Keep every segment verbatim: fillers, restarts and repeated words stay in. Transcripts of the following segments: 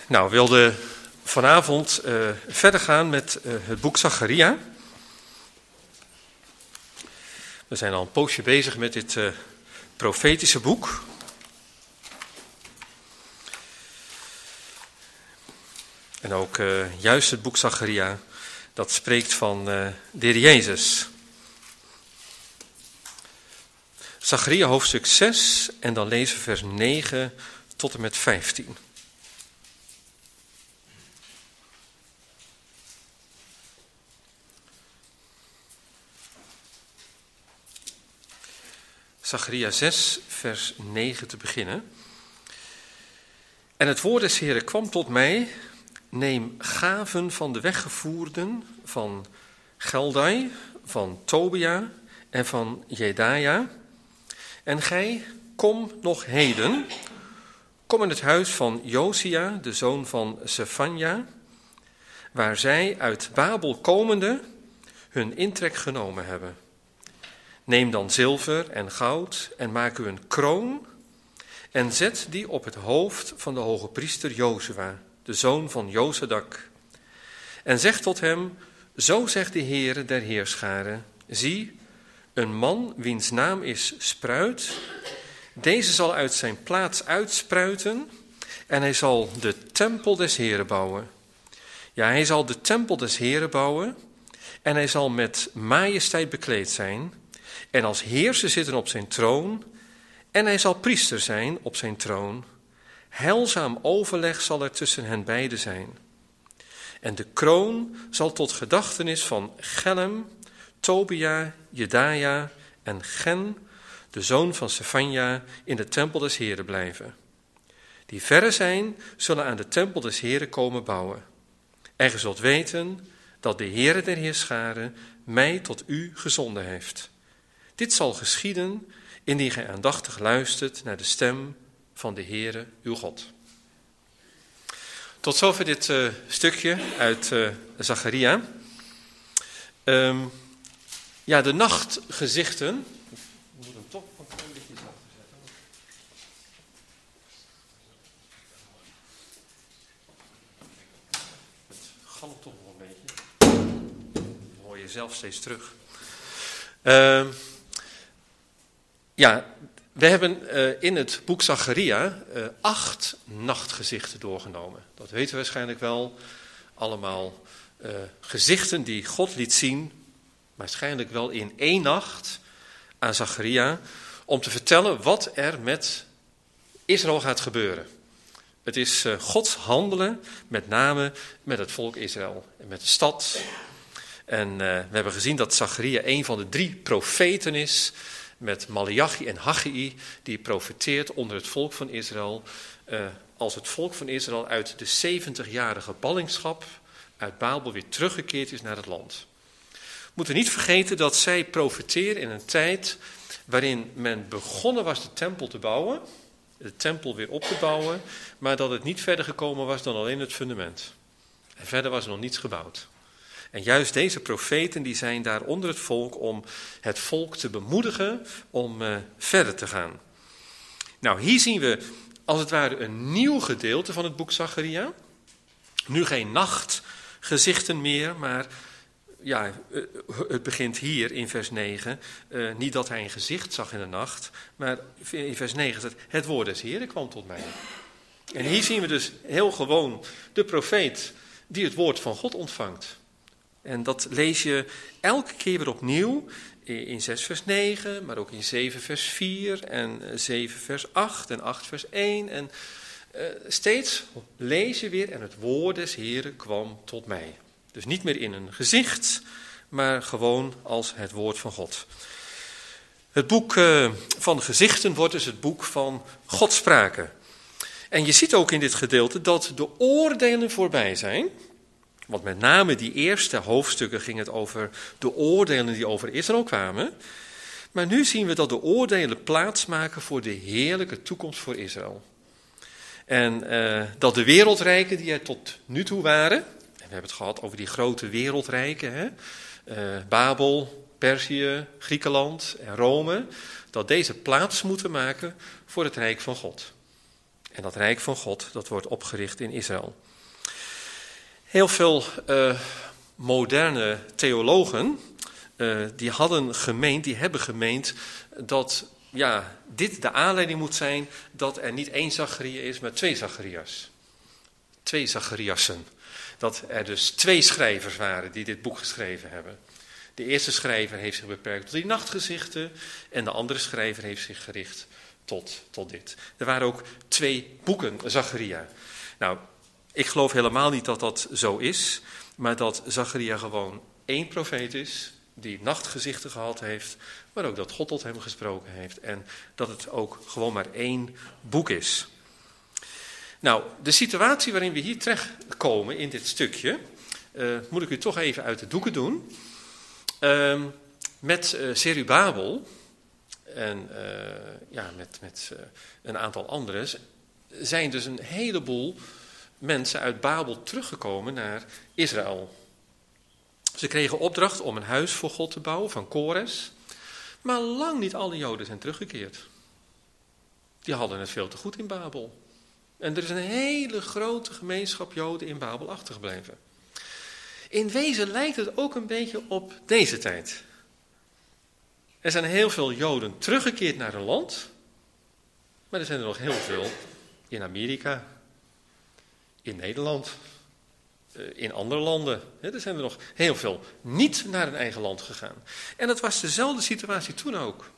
Nou, we wilden vanavond uh, verder gaan met uh, het boek Zacharia. We zijn al een poosje bezig met dit uh, profetische boek. En ook uh, juist het boek Zacharia, dat spreekt van uh, de Heer Jezus. Zacharia hoofdstuk zes en dan lezen we vers negen tot en met vijftien. Zacharia zes, vers negen te beginnen. En het woord des Heeren kwam tot mij: neem gaven van de weggevoerden van Geldai, van Tobia en van Jedaja. En gij, kom nog heden, kom in het huis van Josia, de zoon van Sefanja, waar zij uit Babel komende hun intrek genomen hebben. Neem dan zilver en goud en maak u een kroon en zet die op het hoofd van de hoge priester Jozua, de zoon van Jozadak. En zeg tot hem: zo zegt de Heere der heerscharen, zie, een man wiens naam is Spruit, deze zal uit zijn plaats uitspruiten en hij zal de tempel des Heeren bouwen. Ja, hij zal de tempel des Heeren bouwen en hij zal met majesteit bekleed zijn en als heerser zitten op zijn troon en hij zal priester zijn op zijn troon. Heilzaam overleg zal er tussen hen beiden zijn. En de kroon zal tot gedachtenis van Gelem, Tobia, Jedaja en Gen, de zoon van Sefanja, in de tempel des Heeren blijven. Die verre zijn, zullen aan de tempel des Heeren komen bouwen. En ge zult weten dat de Heere der heerscharen mij tot u gezonden heeft. Dit zal geschieden indien gij aandachtig luistert naar de stem van de Heere uw God. Tot zover dit uh, stukje uit uh, Zacharia. Um, ja, de nachtgezichten. Ik moet hem toch een klein beetje zachter zetten. Het galmt toch nog een beetje. Dat hoor je zelf steeds terug. Um, ja, we hebben uh, in het boek Zacharia uh, acht nachtgezichten doorgenomen. Dat weten we waarschijnlijk wel. Allemaal uh, gezichten die God liet zien, waarschijnlijk wel in één nacht aan Zacharia, om te vertellen wat er met Israël gaat gebeuren. Het is uh, Gods handelen, met name met het volk Israël en met de stad. En uh, we hebben gezien dat Zacharia een van de drie profeten is, met Maleachi en Haggai, die profeteert onder het volk van Israël, uh, als het volk van Israël uit de zeventigjarige ballingschap uit Babel weer teruggekeerd is naar het land. We moeten niet vergeten dat zij profeteren in een tijd waarin men begonnen was de tempel te bouwen, de tempel weer op te bouwen, maar dat het niet verder gekomen was dan alleen het fundament. En verder was er nog niets gebouwd. En juist deze profeten die zijn daar onder het volk om het volk te bemoedigen om uh, verder te gaan. Nou, hier zien we als het ware een nieuw gedeelte van het boek Zacharia. Nu geen nachtgezichten meer, maar ja, het begint hier in vers negen. Uh, niet dat hij een gezicht zag in de nacht, maar in vers negen staat: het woord des Heeren kwam tot mij. En hier zien we dus heel gewoon de profeet die het woord van God ontvangt. En dat lees je elke keer weer opnieuw in zes vers negen, maar ook in zeven vers vier en zeven vers acht en acht vers één. En uh, steeds lees je weer: en het woord des Heeren kwam tot mij. Dus niet meer in een gezicht, maar gewoon als het woord van God. Het boek uh, van gezichten wordt dus het boek van Godspraken. En je ziet ook in dit gedeelte dat de oordelen voorbij zijn. Want met name die eerste hoofdstukken ging het over de oordelen die over Israël kwamen. Maar nu zien we dat de oordelen plaatsmaken voor de heerlijke toekomst voor Israël. En uh, dat de wereldrijken die er tot nu toe waren, en we hebben het gehad over die grote wereldrijken, hè, uh, Babel, Perzië, Griekenland en Rome, dat deze plaats moeten maken voor het rijk van God. En dat rijk van God, dat wordt opgericht in Israël. Heel veel uh, moderne theologen, uh, die hadden gemeend, die hebben gemeend dat ja, dit de aanleiding moet zijn dat er niet één Zacharia is, maar twee Zacharias. Twee Zachariassen. Dat er dus twee schrijvers waren die dit boek geschreven hebben. De eerste schrijver heeft zich beperkt tot die nachtgezichten en de andere schrijver heeft zich gericht tot, tot dit. Er waren ook twee boeken, Zacharia. Nou, ik geloof helemaal niet dat dat zo is, maar dat Zacharia gewoon één profeet is die nachtgezichten gehad heeft, maar ook dat God tot hem gesproken heeft en dat het ook gewoon maar één boek is. Nou, de situatie waarin we hier terechtkomen in dit stukje, uh, moet ik u toch even uit de doeken doen. Uh, met uh, Zerubabel en uh, ja, met, met uh, een aantal anderen zijn dus een heleboel mensen uit Babel teruggekomen naar Israël. Ze kregen opdracht om een huis voor God te bouwen van Kores, maar lang niet alle Joden zijn teruggekeerd. Die hadden het veel te goed in Babel. En er is een hele grote gemeenschap Joden in Babel achtergebleven. In wezen lijkt het ook een beetje op deze tijd. Er zijn heel veel Joden teruggekeerd naar hun land, maar er zijn er nog heel veel in Amerika, in Nederland, in andere landen. Er zijn er nog heel veel niet naar hun eigen land gegaan. En dat was dezelfde situatie toen ook.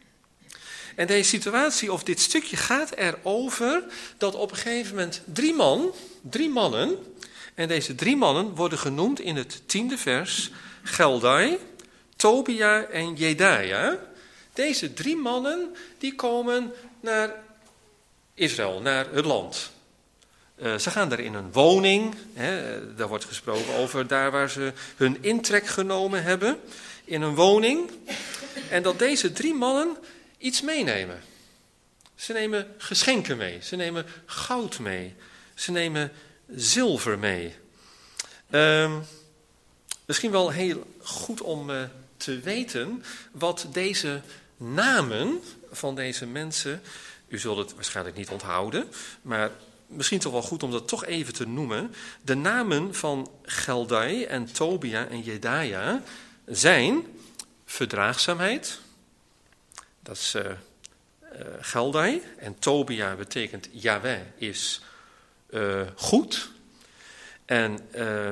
En deze situatie, of dit stukje, gaat erover dat op een gegeven moment drie man, drie mannen, en deze drie mannen worden genoemd in het tiende vers, Geldai, Tobia en Jedaja. Deze drie mannen, die komen naar Israël, naar het land. Uh, ze gaan daar in een woning, hè, daar wordt gesproken over daar waar ze hun intrek genomen hebben, in een woning. En dat deze drie mannen iets meenemen. Ze nemen geschenken mee, ze nemen goud mee, ze nemen zilver mee. Uh, misschien wel heel goed om uh, te weten wat deze namen van deze mensen, u zult het waarschijnlijk niet onthouden, maar misschien toch wel goed om dat toch even te noemen. De namen van Geldai en Tobia en Jedaja zijn verdraagzaamheid, dat is uh, uh, Geldai, en Tobia betekent Yahweh is uh, goed. En, uh,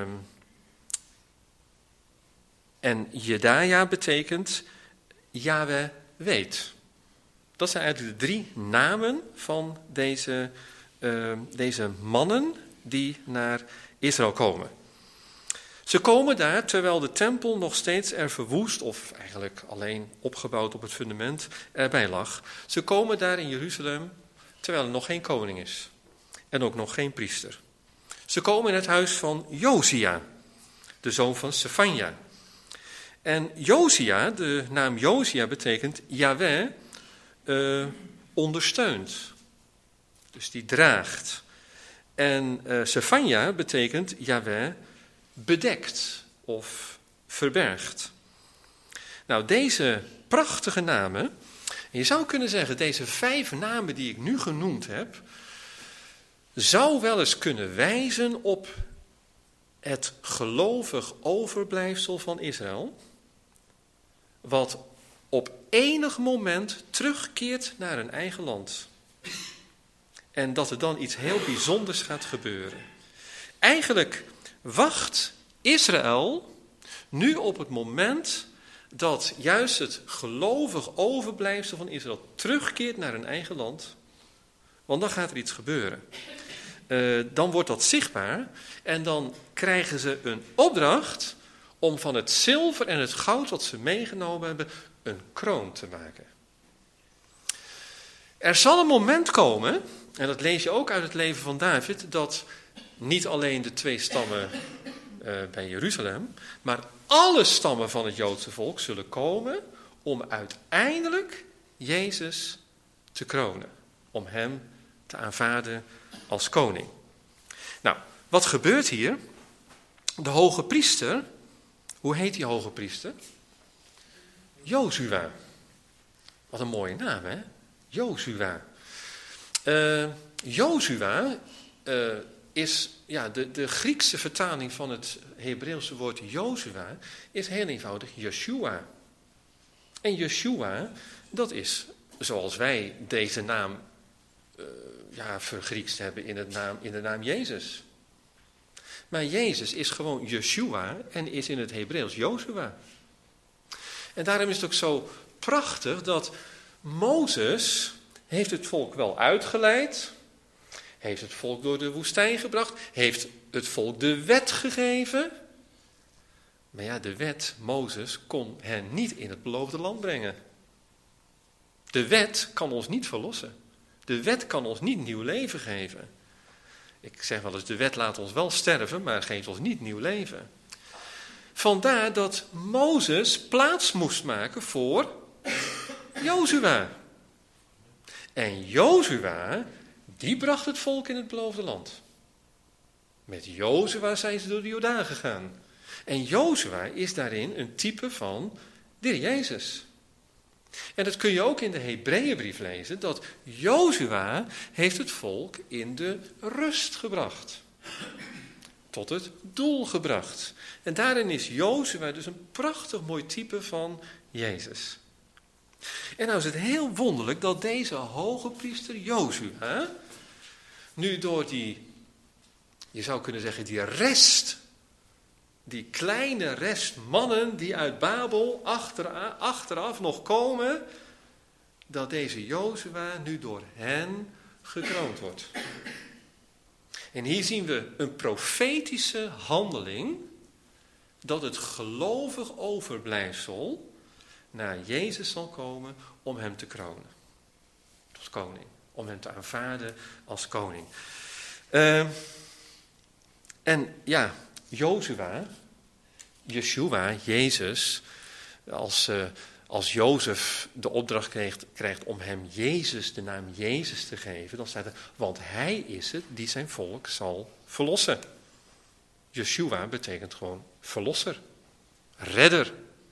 en Jedaja betekent Yahweh weet. Dat zijn eigenlijk de drie namen van deze, uh, deze mannen die naar Israël komen. Ze komen daar terwijl de tempel nog steeds er verwoest, of eigenlijk alleen opgebouwd op het fundament, erbij lag. Ze komen daar in Jeruzalem terwijl er nog geen koning is. En ook nog geen priester. Ze komen in het huis van Josia, de zoon van Sefanja. En Josia, de naam Josia betekent Yahweh uh, ondersteunt. Dus die draagt. En uh, Sefanja betekent Yahweh bedekt of verbergt. Nou, deze prachtige namen, en je zou kunnen zeggen, deze vijf namen die ik nu genoemd heb, zou wel eens kunnen wijzen op het gelovig overblijfsel van Israël, wat op enig moment terugkeert naar een eigen land. En dat er dan iets heel bijzonders gaat gebeuren. Eigenlijk wacht Israël nu op het moment dat juist het gelovig overblijfsel van Israël terugkeert naar hun eigen land. Want dan gaat er iets gebeuren. Uh, dan wordt dat zichtbaar en dan krijgen ze een opdracht om van het zilver en het goud wat ze meegenomen hebben een kroon te maken. Er zal een moment komen, en dat lees je ook uit het leven van David, dat niet alleen de twee stammen uh, bij Jeruzalem, maar alle stammen van het Joodse volk zullen komen om uiteindelijk Jezus te kronen. Om hem te aanvaarden als koning. Nou, wat gebeurt hier? De hoge priester, hoe heet die hoge priester? Jozua. Wat een mooie naam, hè? Jozua. Uh, Jozua uh, is, ja, de, de Griekse vertaling van het Hebreeuwse woord Jozua is heel eenvoudig Yeshua. En Yeshua, dat is zoals wij deze naam uh, ja, vergriekst hebben in, het naam, in de naam Jezus. Maar Jezus is gewoon Yeshua en is in het Hebreeuws Jozua. En daarom is het ook zo prachtig dat Mozes heeft het volk wel uitgeleid, heeft het volk door de woestijn gebracht, heeft het volk de wet gegeven. Maar ja, de wet, Mozes, kon hen niet in het beloofde land brengen. De wet kan ons niet verlossen. De wet kan ons niet nieuw leven geven. Ik zeg wel eens, de wet laat ons wel sterven, maar geeft ons niet nieuw leven. Vandaar dat Mozes plaats moest maken voor Jozua. En Jozua, die bracht het volk in het beloofde land. Met Jozua zijn ze door de Jordaan gegaan. En Jozua is daarin een type van de Heer Jezus. En dat kun je ook in de Hebreeënbrief lezen, dat Jozua heeft het volk in de rust gebracht. Tot het doel gebracht. En daarin is Jozua dus een prachtig mooi type van Jezus. En nou is het heel wonderlijk dat deze hoge priester Jozua nu door die, je zou kunnen zeggen, die rest, die kleine rest mannen die uit Babel achteraf, achteraf nog komen, dat deze Jozua nu door hen gekroond wordt. En hier zien we een profetische handeling, dat het gelovig overblijfsel naar Jezus zal komen om hem te kronen. Tot koning. Om hem te aanvaarden als koning. Uh, en ja, Jozua, Yeshua, Jezus, als, uh, als Jozef de opdracht krijgt, krijgt om hem Jezus, de naam Jezus te geven, dan staat er, want hij is het die zijn volk zal verlossen. Yeshua betekent gewoon verlosser, redder.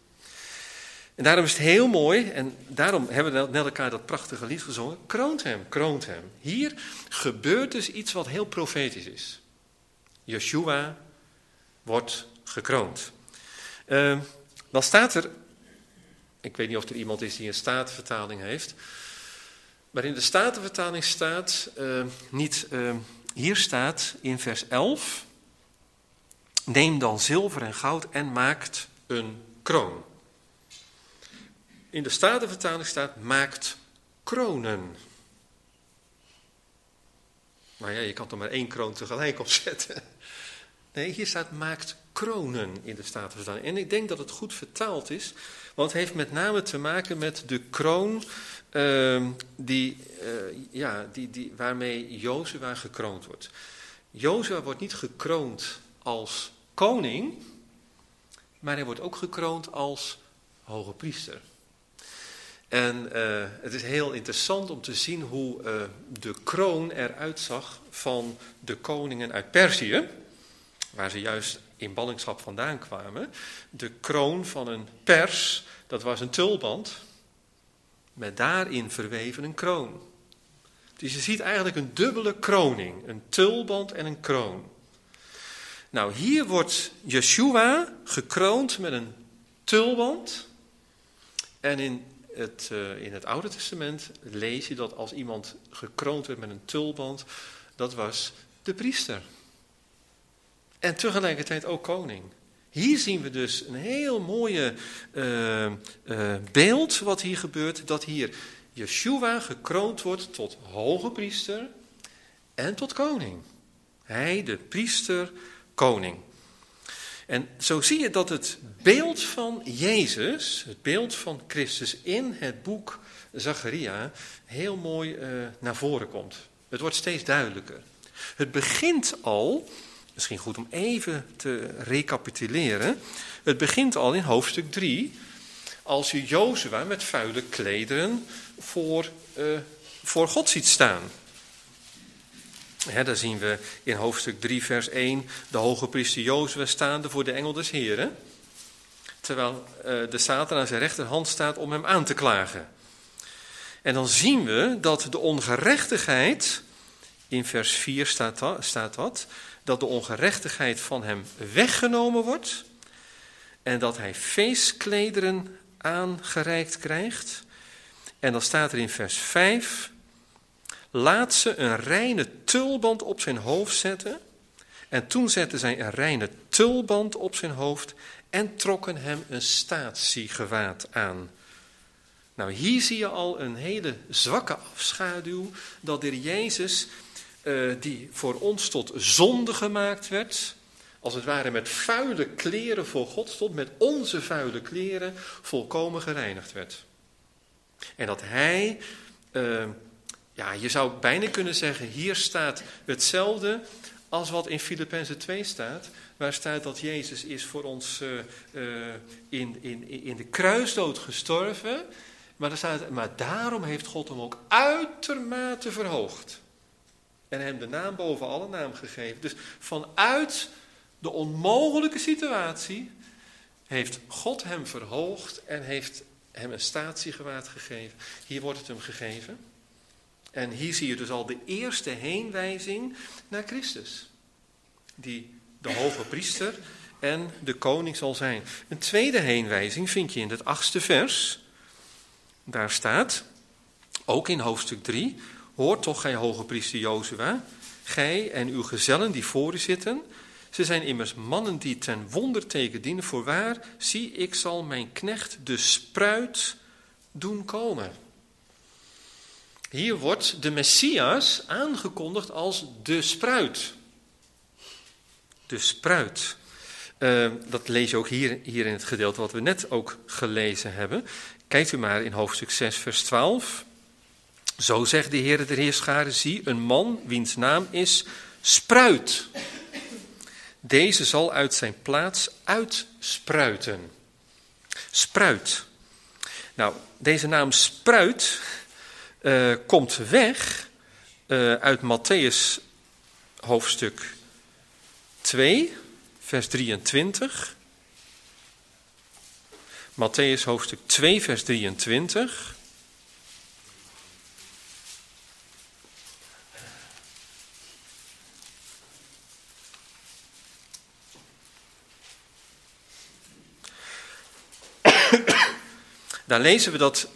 En daarom is het heel mooi, en daarom hebben we net elkaar dat prachtige lied gezongen, kroont hem, kroont hem. Hier gebeurt dus iets wat heel profetisch is. Yeshua wordt gekroond. Uh, dan staat er, ik weet niet of er iemand is die een Statenvertaling heeft, maar in de Statenvertaling staat, uh, niet, uh, hier staat in vers elf, neem dan zilver en goud en maakt een kroon. In de Statenvertaling staat, maakt kronen. Maar ja, je kan er maar één kroon tegelijk opzetten. Nee, hier staat, maakt kronen in de Statenvertaling. En ik denk dat het goed vertaald is, want het heeft met name te maken met de kroon uh, die, uh, ja, die, die, waarmee Jozua gekroond wordt. Jozua wordt niet gekroond als koning, maar hij wordt ook gekroond als hoge priester. En uh, het is heel interessant om te zien hoe uh, de kroon eruit zag van de koningen uit Perzië, waar ze juist in ballingschap vandaan kwamen. De kroon van een pers, dat was een tulband, met daarin verweven een kroon. Dus je ziet eigenlijk een dubbele kroning, een tulband en een kroon. Nou, hier wordt Yeshua gekroond met een tulband. En in het, uh, in het Oude Testament lees je dat als iemand gekroond werd met een tulband, dat was de priester. En tegelijkertijd ook koning. Hier zien we dus een heel mooie uh, uh, beeld wat hier gebeurt. Dat hier Yeshua gekroond wordt tot hoge priester en tot koning. Hij, de priester, koning. En zo zie je dat het beeld van Jezus, het beeld van Christus in het boek Zacharia heel mooi uh, naar voren komt. Het wordt steeds duidelijker. Het begint al, misschien goed om even te recapituleren, het begint al in hoofdstuk drie, als je Jozua met vuile klederen voor, uh, voor God ziet staan. He, daar zien we in hoofdstuk drie vers één de hoge priester Jozua staande voor de engel des Heren, terwijl uh, de Satan aan zijn rechterhand staat om hem aan te klagen. En dan zien we dat de ongerechtigheid in vers vier staat dat, staat dat, dat de ongerechtigheid van hem weggenomen wordt en dat hij feestklederen aangereikt krijgt. En dan staat er in vers vijf, laat ze een reine tulband op zijn hoofd zetten. En toen zetten zij een reine tulband op zijn hoofd en trokken hem een statiegewaad aan. Nou, hier zie je al een hele zwakke afschaduw dat de Heer Jezus, uh, die voor ons tot zonde gemaakt werd, als het ware met vuile kleren voor God stond, met onze vuile kleren volkomen gereinigd werd. En dat hij, uh, ja, je zou bijna kunnen zeggen, hier staat hetzelfde als wat in Filippenzen twee staat, waar staat dat Jezus is voor ons uh, uh, in, in, in de kruisdood gestorven. Maar, er staat, maar daarom heeft God hem ook uitermate verhoogd. En hem de naam boven alle naam gegeven. Dus vanuit de onmogelijke situatie heeft God hem verhoogd en heeft hem een statiegewaad gegeven. Hier wordt het hem gegeven. En hier zie je dus al de eerste heenwijzing naar Christus. Die de hoge priester en de koning zal zijn. Een tweede heenwijzing vind je in het achtste vers. Daar staat, ook in hoofdstuk drie, hoort toch gij hoge priester Jozua, gij en uw gezellen die voor u zitten, ze zijn immers mannen die ten wonderteken dienen, voorwaar, zie ik zal mijn knecht de spruit doen komen. Hier wordt de Messias aangekondigd als de spruit. De spruit. Uh, dat lees je ook hier, hier in het gedeelte wat we net ook gelezen hebben. Kijkt u maar in hoofdstuk zes, vers twaalf. Zo zegt de Heere der Heerscharen, zie, een man wiens naam is Spruit. Deze zal uit zijn plaats uitspruiten. Spruit. Nou, deze naam Spruit uh, komt weg uh, uit Mattheüs hoofdstuk twee, vers drieëntwintig. Mattheüs hoofdstuk twee, vers drieëntwintig. Daar lezen we dat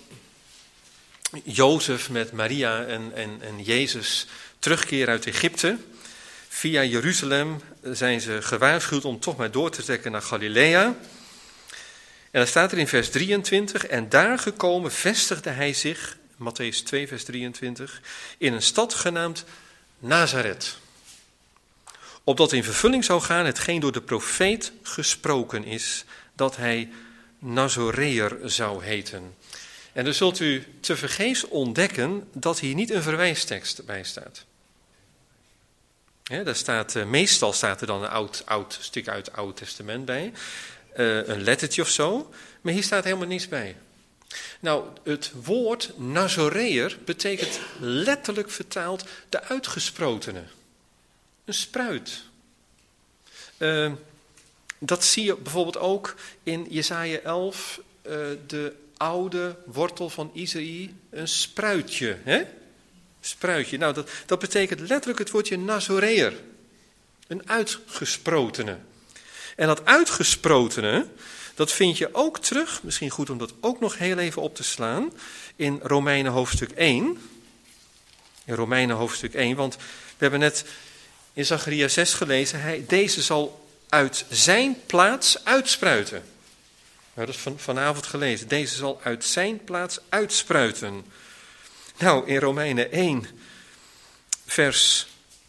Jozef met Maria en, en, en Jezus terugkeren uit Egypte. Via Jeruzalem zijn ze gewaarschuwd om toch maar door te trekken naar Galilea. En dan staat er in vers drieëntwintig, en daar gekomen vestigde hij zich, Mattheüs twee, vers drieëntwintig, in een stad genaamd Nazareth. Opdat in vervulling zou gaan hetgeen door de profeet gesproken is, dat hij Nazoreër zou heten. En dan zult u tevergeefs ontdekken dat hier niet een verwijstekst bij staat. Ja, daar staat uh, meestal staat er dan een oud, oud stuk uit het Oude Testament bij. Uh, een lettertje of zo. Maar hier staat helemaal niets bij. Nou, het woord Nazoreër betekent letterlijk vertaald de uitgesprotene. Een spruit. Uh, dat zie je bijvoorbeeld ook in Jesaja elf, uh, de oude wortel van Isaïe, een spruitje. Hè? Spruitje. Nou, dat, dat betekent letterlijk het woordje Nazoreër. Een uitgesprotene. En dat uitgesprotene, dat vind je ook terug, misschien goed om dat ook nog heel even op te slaan, in Romeinen hoofdstuk één. In Romeinen hoofdstuk één, want we hebben net in Zacharia zes gelezen, hij, deze zal uit zijn plaats uitspruiten. Nou, dat is van, vanavond gelezen. Deze zal uit zijn plaats uitspruiten. Nou, in Romeinen één, vers,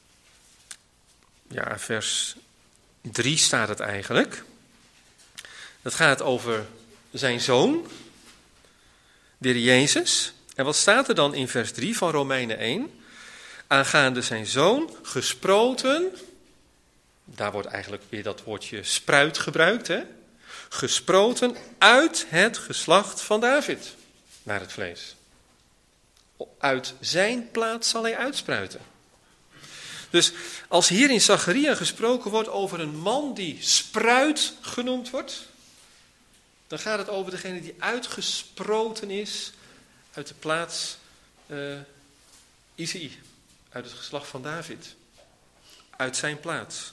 ja, vers drie staat het eigenlijk. Dat gaat over zijn zoon, de Heer Jezus. En wat staat er dan in vers drie van Romeinen één? Aangaande zijn zoon, gesproten, daar wordt eigenlijk weer dat woordje spruit gebruikt, hè? Gesproten uit het geslacht van David, naar het vlees. Uit zijn plaats zal hij uitspruiten. Dus als hier in Zacharia gesproken wordt over een man die spruit genoemd wordt, dan gaat het over degene die uitgesproten is uit de plaats uh, Isaïe, uit het geslacht van David. Uit zijn plaats.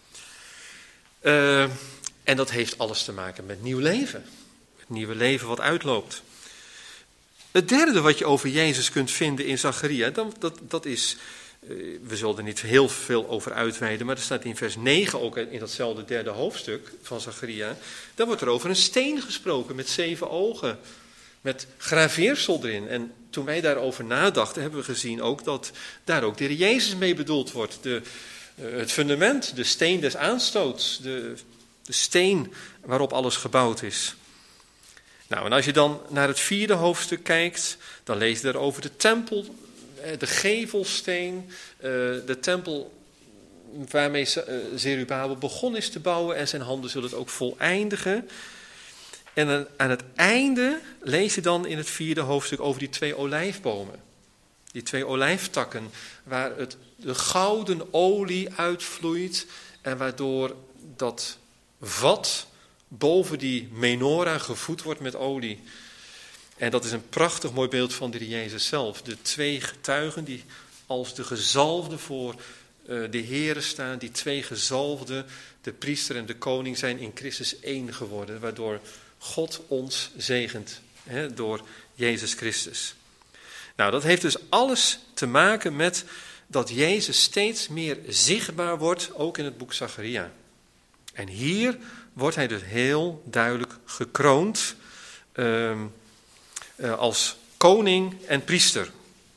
Uh, en dat heeft alles te maken met nieuw leven. Het nieuwe leven wat uitloopt. Het derde wat je over Jezus kunt vinden in Zacharia, dat, dat, dat is, uh, we zullen er niet heel veel over uitweiden, maar er staat in vers negen ook in datzelfde derde hoofdstuk van Zacharia, daar wordt er over een steen gesproken met zeven ogen, met graveersel erin. En toen wij daarover nadachten, hebben we gezien ook dat daar ook de Heer Jezus mee bedoeld wordt. De, uh, het fundament, de steen des aanstoots, de, de steen waarop alles gebouwd is. Nou, en als je dan naar het vierde hoofdstuk kijkt, dan lees je daar over de tempel, de gevelsteen, de tempel waarmee Zerubabel begonnen is te bouwen en zijn handen zullen het ook voleindigen. En aan het einde lees je dan in het vierde hoofdstuk over die twee olijfbomen. Die twee olijftakken waar het, de gouden olie uitvloeit en waardoor dat vat boven die menorah gevoed wordt met olie. En dat is een prachtig mooi beeld van de Heer Jezus zelf. De twee getuigen die als de gezalfden voor uh, de Here staan. Die twee gezalfden, de priester en de koning, zijn in Christus één geworden. Waardoor God ons zegent, hè, door Jezus Christus. Nou, dat heeft dus alles te maken met dat Jezus steeds meer zichtbaar wordt, ook in het boek Zacharia. En hier wordt hij dus heel duidelijk gekroond uh, uh, als koning en priester.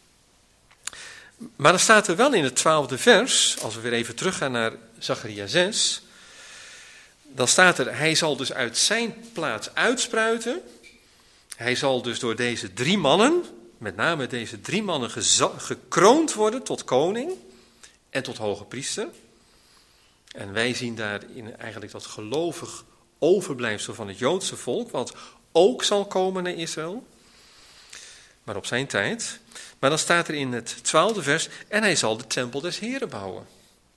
Maar dan staat er wel in het twaalfde vers, als we weer even teruggaan naar Zacharia zes, dan staat er, hij zal dus uit zijn plaats uitspruiten. Hij zal dus door deze drie mannen, met name deze drie mannen, geza- gekroond worden tot koning en tot hoge priester. En wij zien daarin eigenlijk dat gelovig overblijfsel van het Joodse volk, wat ook zal komen naar Israël, maar op zijn tijd. Maar dan staat er in het twaalfde vers, en hij zal de tempel des Heren bouwen.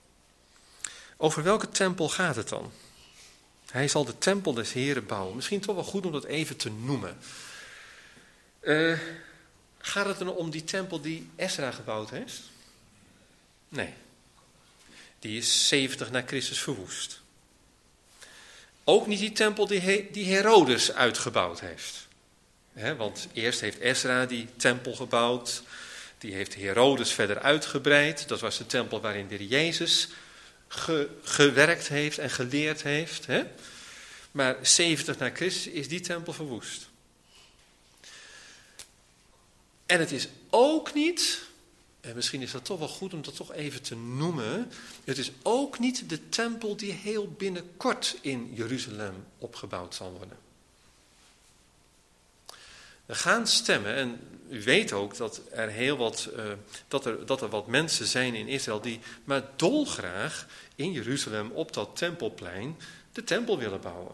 Over welke tempel gaat het dan? Hij zal de tempel des Heren bouwen. Misschien toch wel goed om dat even te noemen. Uh, gaat het dan om die tempel die Ezra gebouwd heeft? Nee. Die is zeventig na Christus verwoest. Ook niet die tempel die, He- die Herodes uitgebouwd heeft. He, want eerst heeft Ezra die tempel gebouwd. Die heeft Herodes verder uitgebreid. Dat was de tempel waarin de Heer Jezus ge- gewerkt heeft en geleerd heeft. He. Maar zeventig na Christus is die tempel verwoest. En het is ook niet, en misschien is dat toch wel goed om dat toch even te noemen, het is ook niet de tempel die heel binnenkort in Jeruzalem opgebouwd zal worden. Er gaan stemmen, en u weet ook dat er heel wat, uh, dat er, dat er wat mensen zijn in Israël die maar dolgraag in Jeruzalem op dat tempelplein de tempel willen bouwen.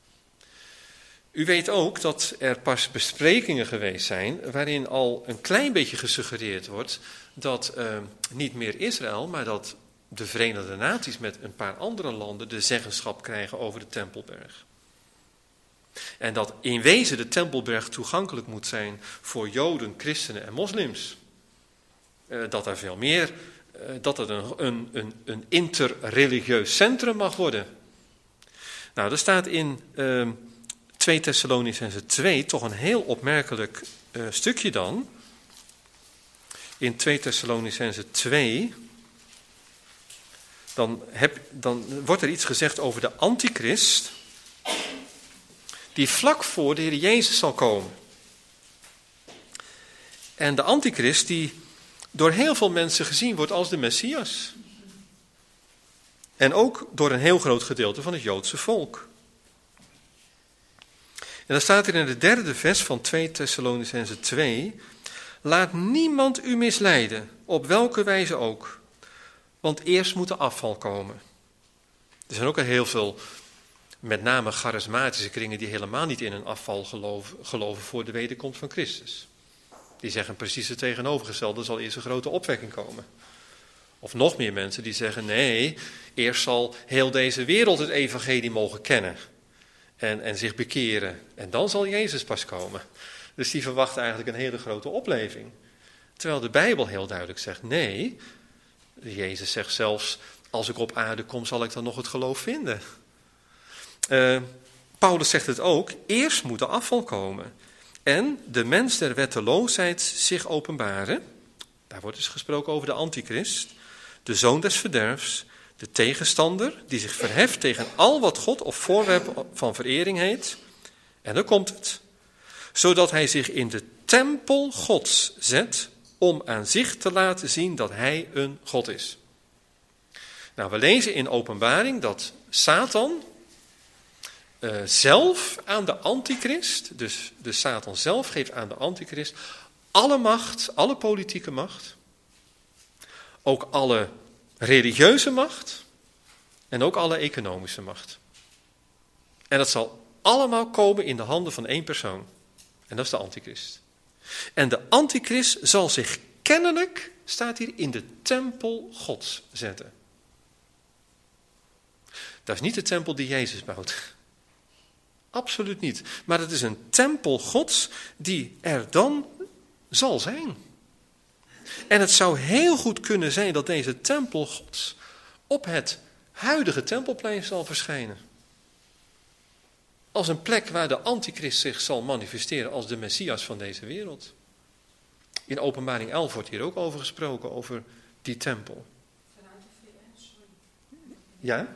U weet ook dat er pas besprekingen geweest zijn waarin al een klein beetje gesuggereerd wordt dat uh, niet meer Israël, maar dat de Verenigde Naties met een paar andere landen de zeggenschap krijgen over de Tempelberg. En dat in wezen de Tempelberg toegankelijk moet zijn voor Joden, christenen en moslims. Uh, dat er veel meer, uh, dat het een, een, een, een interreligieus centrum mag worden. Nou, er staat in Uh, twee Thessalonicenzen twee, toch een heel opmerkelijk uh, stukje dan. In twee Thessalonicenzen twee, dan, heb, dan wordt er iets gezegd over de antichrist, die vlak voor de Heer Jezus zal komen. En de antichrist die door heel veel mensen gezien wordt als de Messias. En ook door een heel groot gedeelte van het Joodse volk. En dan staat er in het derde vers van twee Thessalonicenzen twee, laat niemand u misleiden, op welke wijze ook, want eerst moet de afval komen. Er zijn ook al heel veel, met name charismatische kringen, die helemaal niet in een afval geloven, geloven voor de wederkomst van Christus. Die zeggen precies het tegenovergestelde, er zal eerst een grote opwekking komen. Of nog meer mensen die zeggen, nee, eerst zal heel deze wereld het evangelie mogen kennen. En, en zich bekeren. En dan zal Jezus pas komen. Dus die verwachten eigenlijk een hele grote opleving. Terwijl de Bijbel heel duidelijk zegt, nee, Jezus zegt zelfs, als ik op aarde kom, zal ik dan nog het geloof vinden. Uh, Paulus zegt het ook, eerst moet de afval komen en de mens der wetteloosheid zich openbaren. Daar wordt dus gesproken over de antichrist, de zoon des verderfs, de tegenstander die zich verheft tegen al wat God of voorwerp van verering heet. En dan komt het, zodat hij zich in de tempel Gods zet om aan zich te laten zien dat hij een God is. Nou, we lezen in Openbaring dat Satan uh, zelf aan de antichrist, dus de Satan zelf geeft aan de antichrist alle macht, alle politieke macht, ook alle religieuze macht en ook alle economische macht. En dat zal allemaal komen in de handen van één persoon. En dat is de antichrist. En de antichrist zal zich kennelijk, staat hier, in de tempel Gods zetten. Dat is niet de tempel die Jezus bouwt. Absoluut niet. Maar het is een tempel Gods die er dan zal zijn. En het zou heel goed kunnen zijn dat deze tempel Gods op het huidige tempelplein zal verschijnen. Als een plek waar de antichrist zich zal manifesteren als de Messias van deze wereld. In Openbaring elf wordt hier ook over gesproken, over die tempel. Vanuit de V N, sorry. Ja?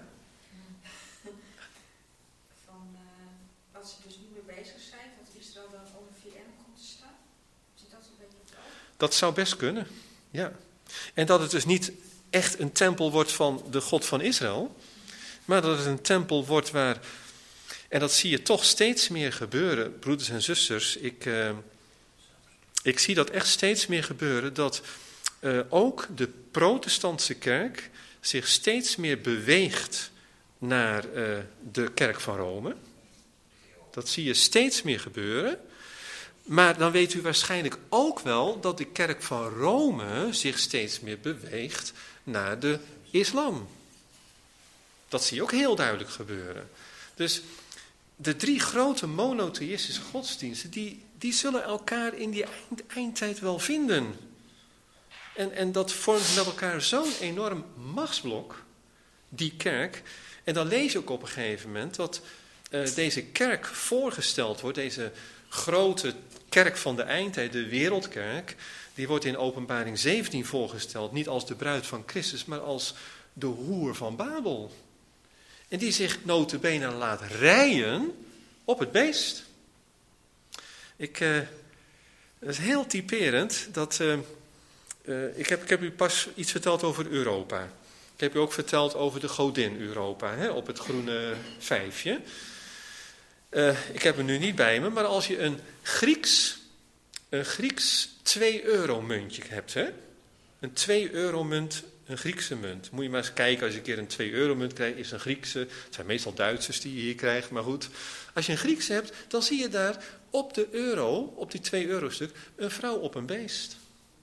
Van, uh, dat ze dus niet meer bezig zijn, dat Israël dan onder V N komt te staan. Zit dat een beetje op de ogen? Dat zou best kunnen, ja. En dat het dus niet echt een tempel wordt van de God van Israël, maar dat het een tempel wordt waar... En dat zie je toch steeds meer gebeuren, broeders en zusters. Ik, uh, ik zie dat echt steeds meer gebeuren, dat uh, ook de protestantse kerk zich steeds meer beweegt naar uh, de kerk van Rome. Dat zie je steeds meer gebeuren. Maar dan weet u waarschijnlijk ook wel dat de kerk van Rome zich steeds meer beweegt naar de islam. Dat zie je ook heel duidelijk gebeuren. Dus de drie grote monotheïstische godsdiensten, die, die zullen elkaar in die eind, eindtijd wel vinden. En, en dat vormt met elkaar zo'n enorm machtsblok, die kerk. En dan lees je ook op een gegeven moment dat uh, deze kerk voorgesteld wordt, deze grote kerk van de eindtijd, de wereldkerk, die wordt in Openbaring zeventien voorgesteld, niet als de bruid van Christus, maar als de hoer van Babel. En die zich nota bene laat rijen op het beest. Ik, uh, dat is heel typerend. Dat, uh, uh, ik, heb, ik heb u pas iets verteld over Europa. Ik heb u ook verteld over de godin Europa, hè, op het groene vijfje. Uh, ik heb hem nu niet bij me, maar als je een Grieks, een Grieks twee euro muntje hebt, hè, een twee euro munt, een Griekse munt. Moet je maar eens kijken, als je een keer een twee euro munt krijgt, is een Griekse, het zijn meestal Duitsers die je hier krijgt, maar goed. Als je een Griekse hebt, dan zie je daar op de euro, op die twee euro stuk, een vrouw op een beest.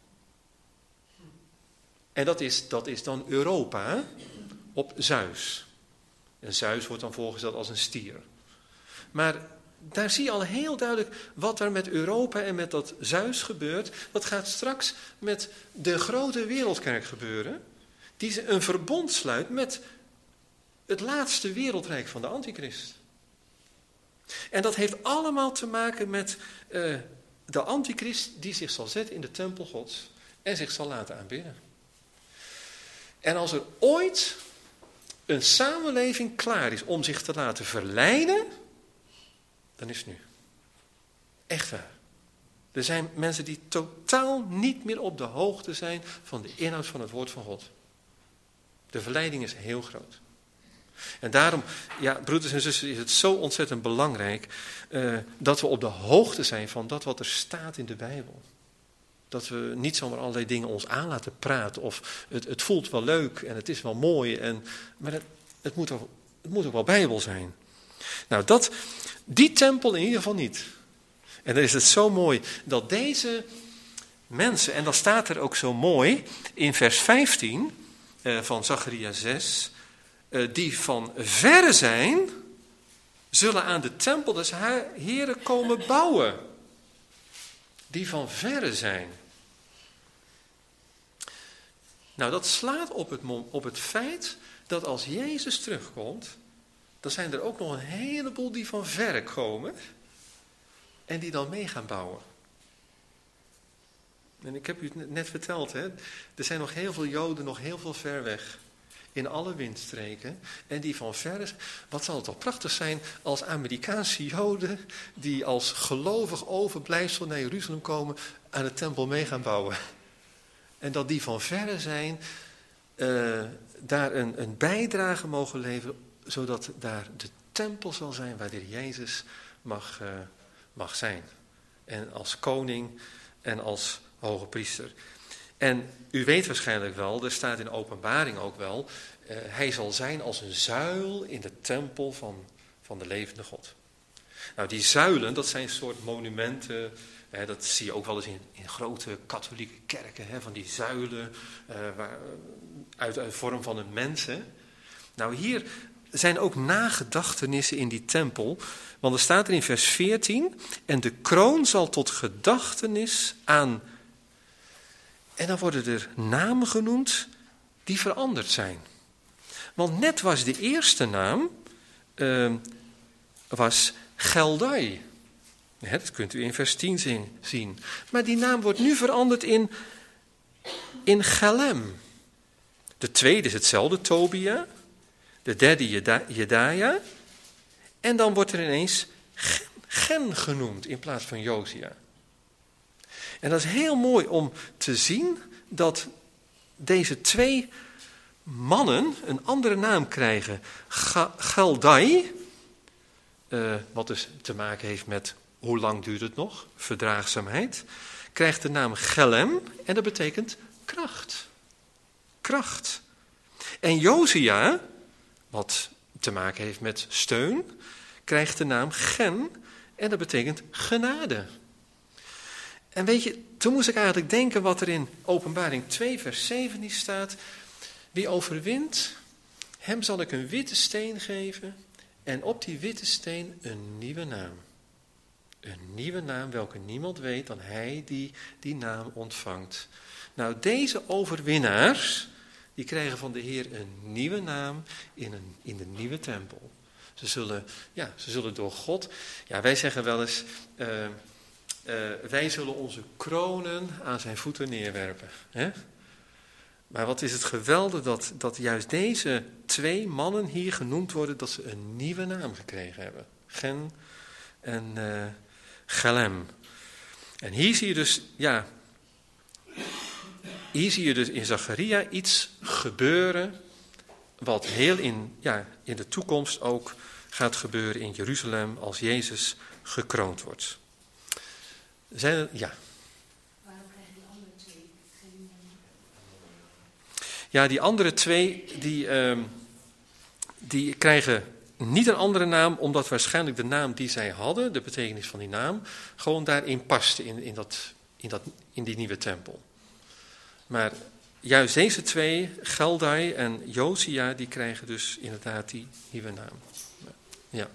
En dat is, dat is dan Europa op Zeus. En Zeus wordt dan voorgesteld als een stier. Maar daar zie je al heel duidelijk wat er met Europa en met dat Zeus gebeurt. Dat gaat straks met de grote wereldkerk gebeuren. Die een verbond sluit met het laatste wereldrijk van de antichrist. En dat heeft allemaal te maken met uh, de antichrist die zich zal zetten in de tempel Gods en zich zal laten aanbidden. En als er ooit een samenleving klaar is om zich te laten verleiden, dan is het nu. Echt waar. Er zijn mensen die totaal niet meer op de hoogte zijn van de inhoud van het woord van God. De verleiding is heel groot. En daarom, ja, broeders en zusters, is het zo ontzettend belangrijk uh, dat we op de hoogte zijn van dat wat er staat in de Bijbel. Dat we niet zomaar allerlei dingen ons aan laten praten of het, het voelt wel leuk en het is wel mooi, en, maar het, het, moet ook, het moet ook wel Bijbel zijn. Nou, dat, die tempel in ieder geval niet. En dan is het zo mooi dat deze mensen, en dat staat er ook zo mooi in vers vijftien uh, van Zacharia zes, uh, die van verre zijn, zullen aan de tempel des Heren komen bouwen. Die van verre zijn. Nou, dat slaat op het, op het feit dat als Jezus terugkomt, dan zijn er ook nog een heleboel die van verre komen en die dan mee gaan bouwen. En ik heb u het net verteld, hè? Er zijn nog heel veel Joden, nog heel veel ver weg. In alle windstreken. En die van verre. Wat zal het toch prachtig zijn als Amerikaanse Joden die als gelovig overblijfsel naar Jeruzalem komen, aan de tempel mee gaan bouwen. En dat die van verre zijn, uh, daar een, een bijdrage mogen leveren, zodat daar de tempel zal zijn waar de Jezus mag, uh, mag zijn. En als koning en als hoge priester. En u weet waarschijnlijk wel, er staat in Openbaring ook wel, uh, hij zal zijn als een zuil in de tempel van, van de levende God. Nou, die zuilen, dat zijn soort monumenten, hè, dat zie je ook wel eens in, in grote katholieke kerken, hè, van die zuilen uh, waar, uit, uit vorm van een mens. Hè. Nou, hier zijn ook nagedachtenissen in die tempel, want er staat er in vers veertien, en de kroon zal tot gedachtenis aan. En dan worden er namen genoemd die veranderd zijn. Want net was de eerste naam, uh, was Geldai. Ja, dat kunt u in vers tien zien. Maar die naam wordt nu veranderd in, in Chelem. De tweede is hetzelfde, Tobia. De derde, Jeda, Jedaja. En dan wordt er ineens Gen, Gen genoemd in plaats van Josia. En dat is heel mooi om te zien dat deze twee mannen een andere naam krijgen. Geldai, uh, wat dus te maken heeft met hoe lang duurt het nog, verdraagzaamheid, krijgt de naam Chelem en dat betekent kracht. Kracht. En Josia, wat te maken heeft met steun, krijgt de naam Gen en dat betekent genade. En weet je, toen moest ik eigenlijk denken wat er in Openbaring twee vers zeventien staat. Wie overwint, hem zal ik een witte steen geven en op die witte steen een nieuwe naam. Een nieuwe naam welke niemand weet dan hij die die naam ontvangt. Nou, deze overwinnaars, die krijgen van de Heer een nieuwe naam in, een, in de nieuwe tempel. Ze zullen, ja, ze zullen door God, ja, wij zeggen wel eens, uh, uh, wij zullen onze kronen aan zijn voeten neerwerpen. Hè? Maar wat is het geweldig dat, dat juist deze twee mannen hier genoemd worden, dat ze een nieuwe naam gekregen hebben. Gen en uh, Chelem. En hier zie je dus, ja, hier zie je dus in Zacharia iets gebeuren wat heel in, ja, in de toekomst ook gaat gebeuren in Jeruzalem als Jezus gekroond wordt. Zijn er, ja. Waarom krijgen die andere twee geen... Ja, die andere twee, die, uh, die krijgen niet een andere naam, omdat waarschijnlijk de naam die zij hadden, de betekenis van die naam, gewoon daarin paste in, in, dat, in, dat, in die nieuwe tempel. Maar juist deze twee, Geldai en Josia, die krijgen dus inderdaad die nieuwe naam. Ja.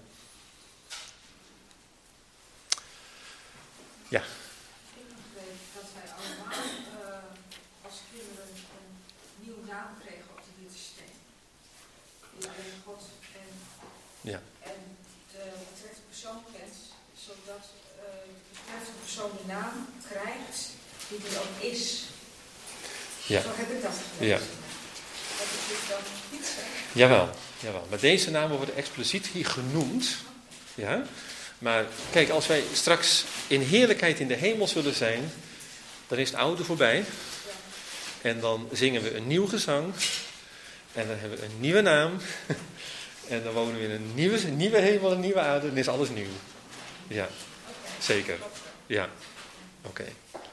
Ja. Ik weet dat wij allemaal uh, als kinderen een nieuwe naam kregen op de witte steen. Die alleen God en, Ja. en de betreffende persoon kent, zodat uh, de betreffende persoon die naam krijgt die er ook is. Ja. Zo heb ik dat gelezen. Ja. Dat is dus dan niet zo. Jawel, jawel. Maar deze namen worden expliciet hier genoemd. Ja. Maar kijk, als wij straks in heerlijkheid in de hemel zullen zijn, dan is het oude voorbij. Ja. En dan zingen we een nieuw gezang. En dan hebben we een nieuwe naam. En dan wonen we in een nieuwe, een nieuwe hemel, een nieuwe aarde. En is alles nieuw. Ja, zeker. Ja, oké. Okay.